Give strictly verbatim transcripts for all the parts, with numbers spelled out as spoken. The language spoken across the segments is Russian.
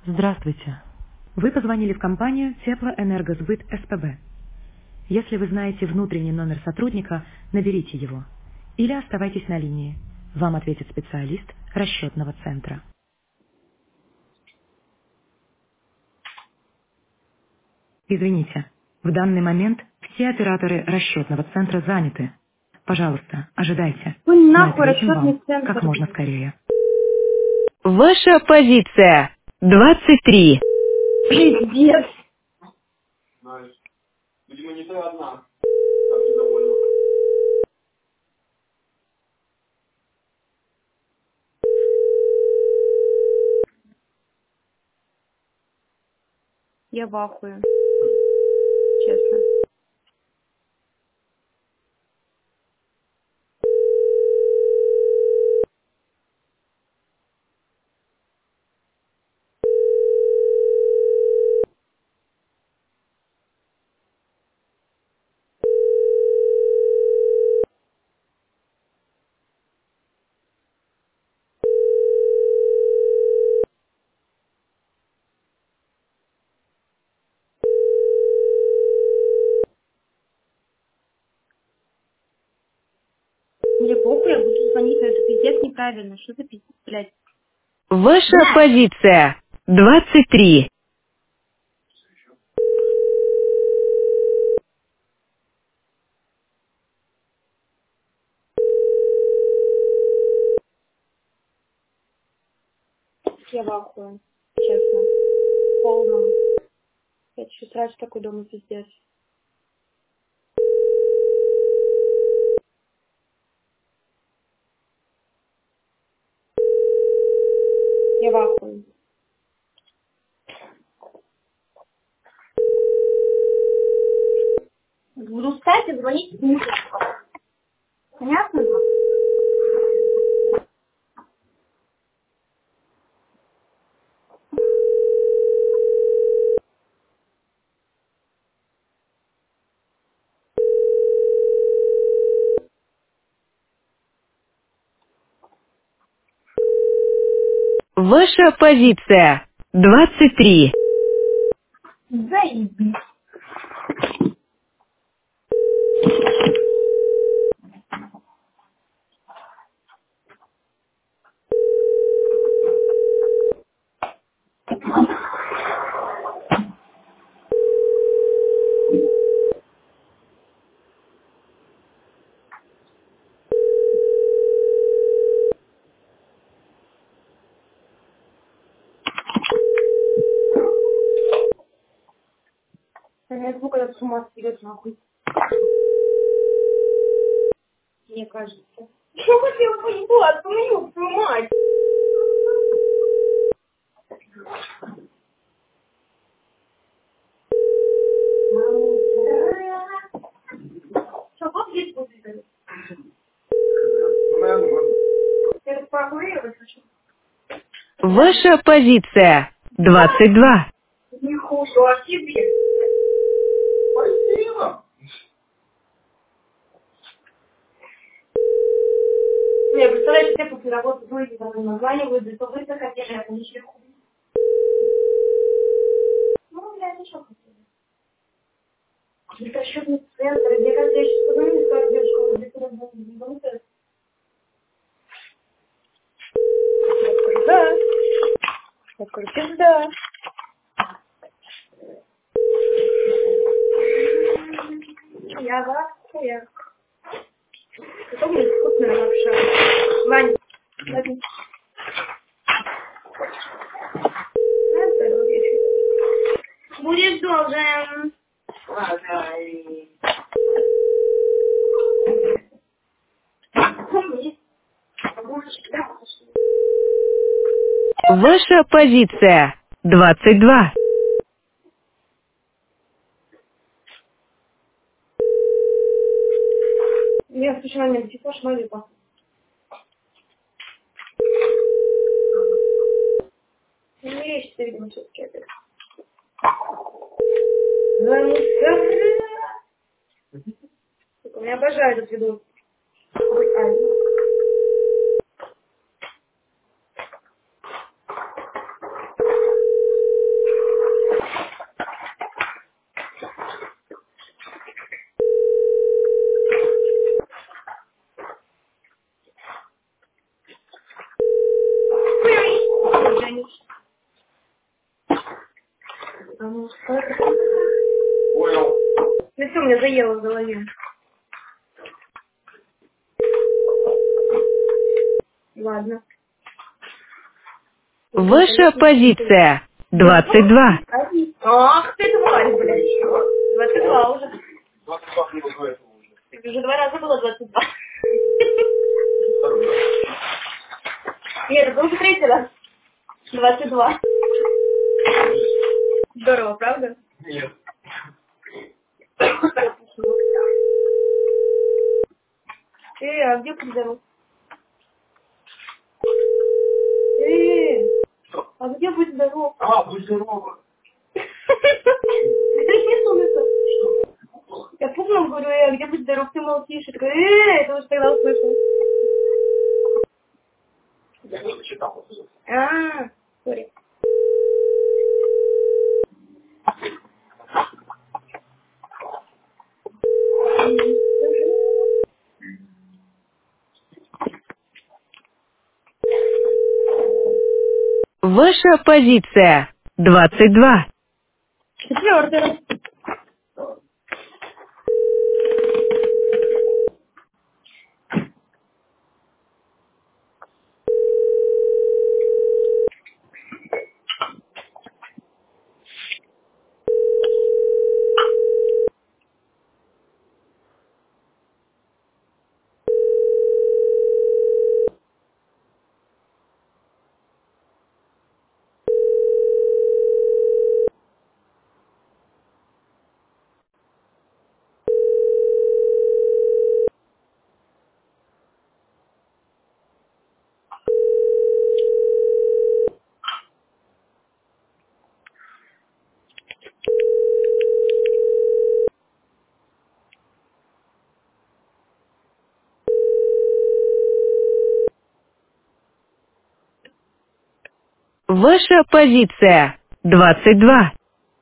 Здравствуйте. Вы позвонили в компанию Теплоэнергосбыт СПБ. Если вы знаете внутренний номер сотрудника, наберите его. Или оставайтесь на линии. Вам ответит специалист расчетного центра. Извините, в данный момент все операторы расчетного центра заняты. Пожалуйста, ожидайте. Ну Мы нахуй ответим расчетный вам как центр, можно блин. скорее. Ваша позиция. двадцать три. Пиздец. Я в ахуе, честно. Мне похуй, я буду звонить, но это пиздец неправильно. Что за пиздец, блядь? Ваша Блядь. позиция. двадцать три. Я в ахуе, честно. Полном. Я чуть сразу такой дома пиздец. Я в ахуе. Буду встать и звонить мужу. Понятно? Ваша позиция. двадцать три. Заебись. У меня звук этот с ума съедет нахуй. Мне кажется. Чего ты его поебала? Твою мать! Что, как здесь будет? Я распакурировать хочу. Ваша позиция. двадцать два. Не хуже, а тебе? Спасибо. Не, представляешь, все после работы выйдет, там названивают, да то вы захотели, а то ничего хуй. Ну, блядь, ну что хотели? Это расчетный центр, мне кажется, я сейчас позвоню и скажу, девушка, вот здесь работает, не работает. Я скажу, да. Я скажу, пизда. Я вас, я. Потом мне вкусная лапша. Вань, возьми. На здоровье. Будешь должен. Помни. Будешь, да, Ваша позиция. двадцать два. я сначала не типа шмалипа. Не мерещится, видимо, все-таки опять. Звони. Сука, меня обожаю этот видос. Ой, ай. А ну, что это? Понял. Ну все, мне заело в голове. Ладно. Ваша позиция двадцать два. Ах ты тварь, блядь. двадцать два уже. двадцать два не было этого уже. Так уже два раза было двадцать два. Нет, это уже третий раз. двадцать два. Здорово, правда? Нет. Эй, а где будь здоров? Эй, а где будь здоров? А, будь здорова. Я пугном говорю, эй, а где будь здоров, ты молчишь. И такой, эй, это уже тогда услышал. Я не читал. А, сори. Ваша позиция двадцать два. Четвертый раз. Ваша позиция двадцать два.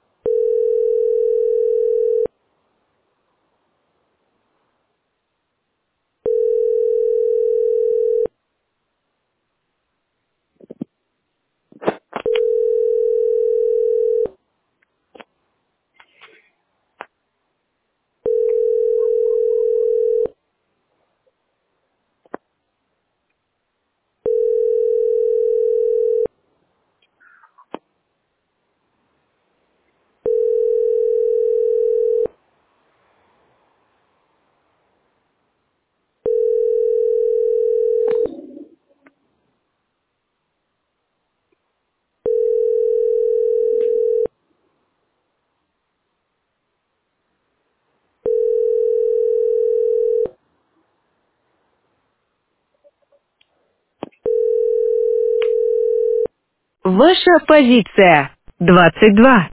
Ваша позиция двадцать два.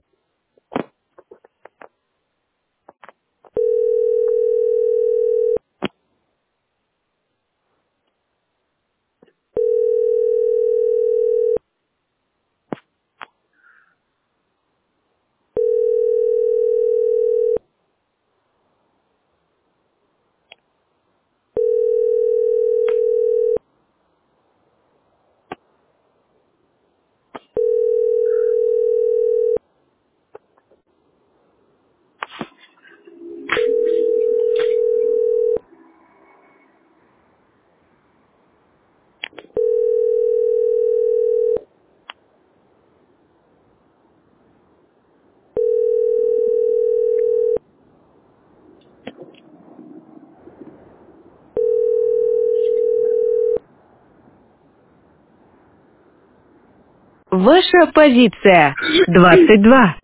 Ваша позиция двадцать два.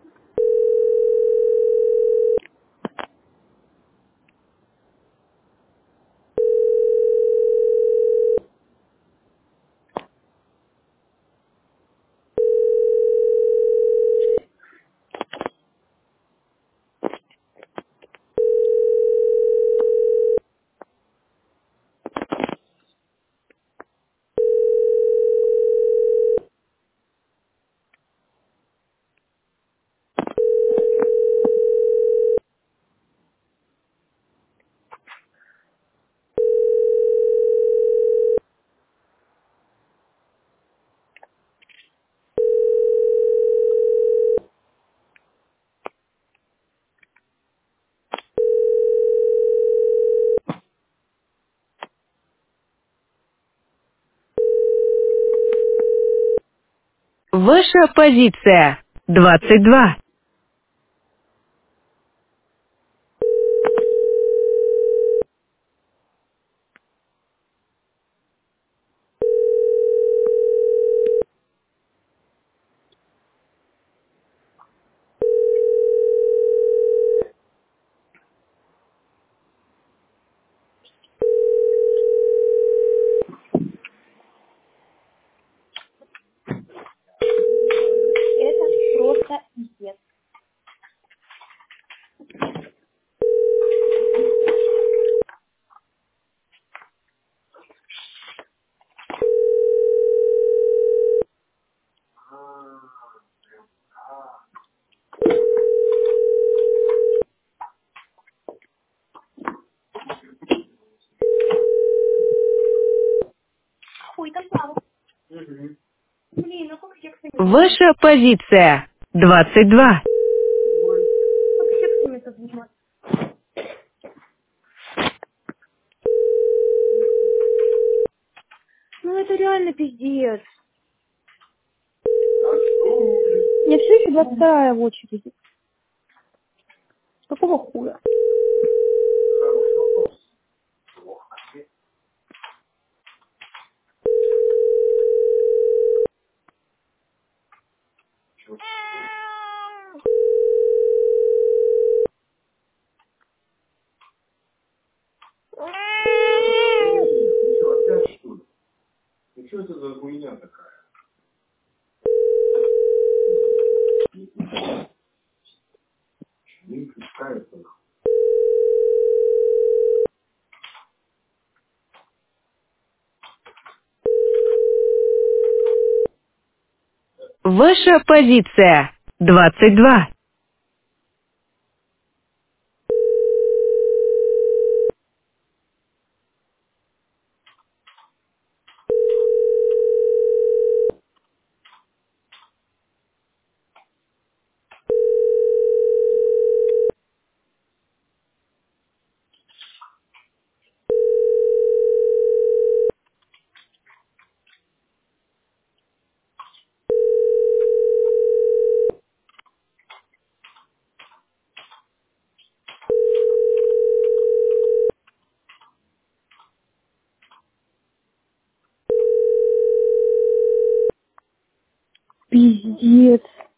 Ваша позиция двадцать два. Это просто пиздец. Хуй там слава. Блин, ну как сексами? Ваша позиция двадцать два. Как сексами-то заниматься? Ну это реально пиздец. У меня все еще двадцать вторая в очереди. Какого хуя? Ваша позиция двадцать два. Пиздец.